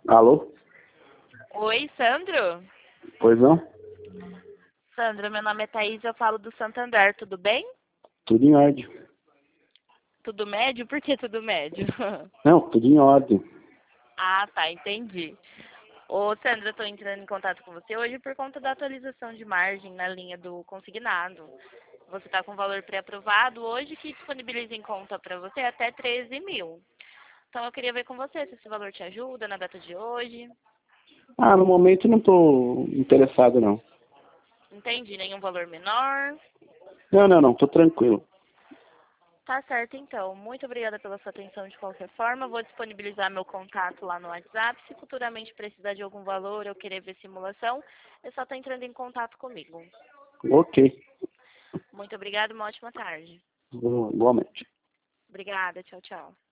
Alô? Oi, Sandro? Pois não? Sandro, meu nome é Thaís, eu falo do Santander, tudo bem? Tudo em ordem. Tudo médio? Por que tudo médio? Não, tudo em ordem. Ah, tá, entendi. Ô, Sandro, eu tô entrando em contato com você hoje por conta da atualização de margem na linha do consignado. Você tá com valor pré-aprovado hoje que disponibiliza em conta para você até 13 mil. Então eu queria ver com você se esse valor te ajuda na data de hoje. No momento não tô interessado não. Entendi, nenhum valor menor. Não, tô tranquilo. Tá certo, então. Muito obrigada pela sua atenção de qualquer forma. Vou disponibilizar meu contato lá no WhatsApp. Se futuramente precisar de algum valor ou querer ver simulação, é só estar entrando em contato comigo. Ok. Muito obrigada e uma ótima tarde. Igualmente. Obrigada, tchau, tchau.